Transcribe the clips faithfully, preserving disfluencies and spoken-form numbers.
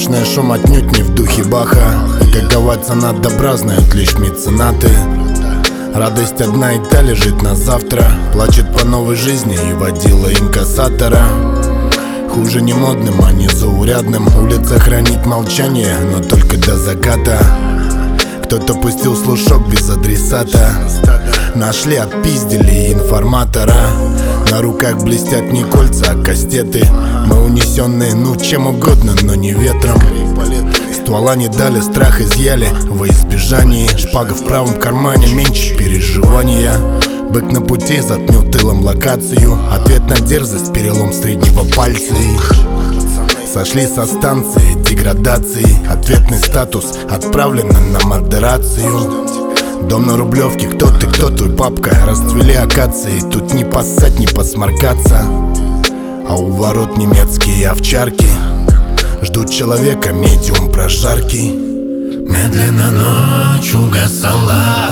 Праздничный шум отнюдь не в духе Баха. Какова цена добра, знают лишь меценаты. Радость одна и та лежит на завтра. Плачет по новой жизни и водила инкассатора. Хуже не модным, а не заурядным. Улица хранит молчание, но только до заката. Кто-то пустил слушок без адресата. Нашли, отпиздили информатора. На руках блестят не кольца, а кастеты. Мы унесенные, ну чем угодно, но не ветром. Ствола не дали, страх изъяли во избежании. Шпага в правом кармане, меньше переживания. Бык на пути заткнул тылом локацию. Ответ на дерзость, перелом среднего пальца. Сошли со станции деградации. Ответный статус отправлен на модерацию. Дом на Рублевке, кто ты, кто твой папка? Расцвели акации, тут не поссать, не посморкаться. А у ворот немецкие овчарки ждут человека, медиум прожарки. Медленно ночь угасала,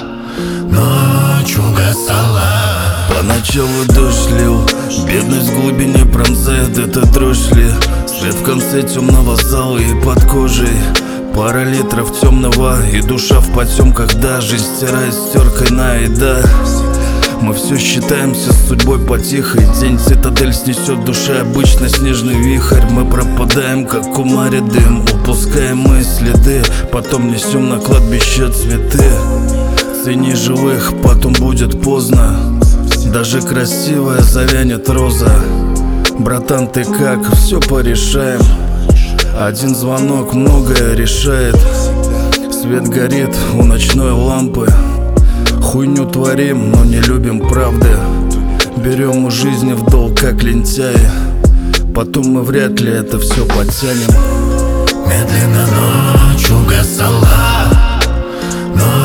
ночь угасала. Поначалу дождь лил, бедность в глубине пронзает, это дрожь ли? Свет в конце темного зала и под кожей пара литров темного, и душа в потемках, да, жизнь стирает стеркой на еда. Мы все считаемся с судьбой потихой. День цитадель снесет души обычно снежный вихрь. Мы пропадаем, как в кумаре дым, упускаем мы следы. Потом несем на кладбище цветы. Цени живых, потом будет поздно. Даже красивая завянет роза. Братан, ты как? Все порешаем. Один звонок многое решает. Свет горит у ночной лампы. Хуйню творим, но не любим правды. Берем у жизни в долг, как лентяи. Потом мы вряд ли это все потянем. Медленно ночь угасала, ночь